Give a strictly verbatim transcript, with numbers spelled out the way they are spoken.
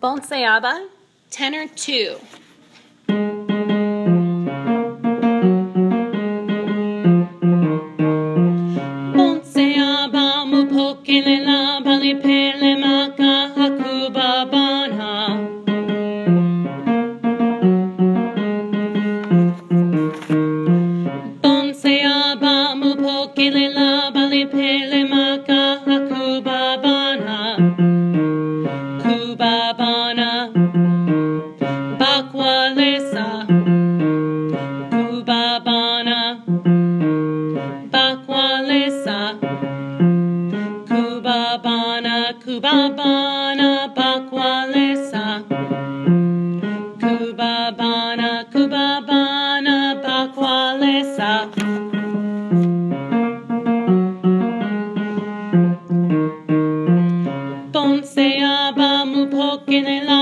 Bonseaba, tenor two. Bonseaba mupokelela balipele maka hakubabana. Bonseaba mupokelela balipele maka hakubabana. Kubabana, Bakwalesa, Kubabana, Bakwalesa, Kubabana, Kubabana, Bakwalesa, Kubabana, Kubabana, Bakwalesa. Bonseaba mupokelela